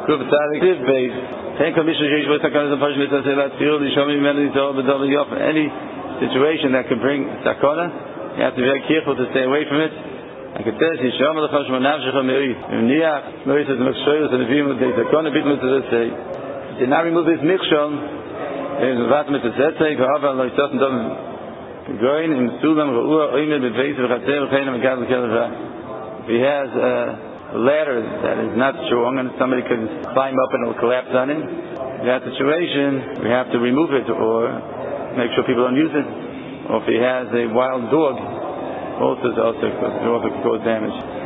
Good Tzadik. Base. Any situation that could bring sakana, you have to be very careful to stay away from it. Like it says, if you did not remove this mikshon, if he has a ladder that is not strong and somebody could climb up and it will collapse on him, in that situation we have to remove it or make sure people don't use it. Or if he has a wild dog, also could cause damage.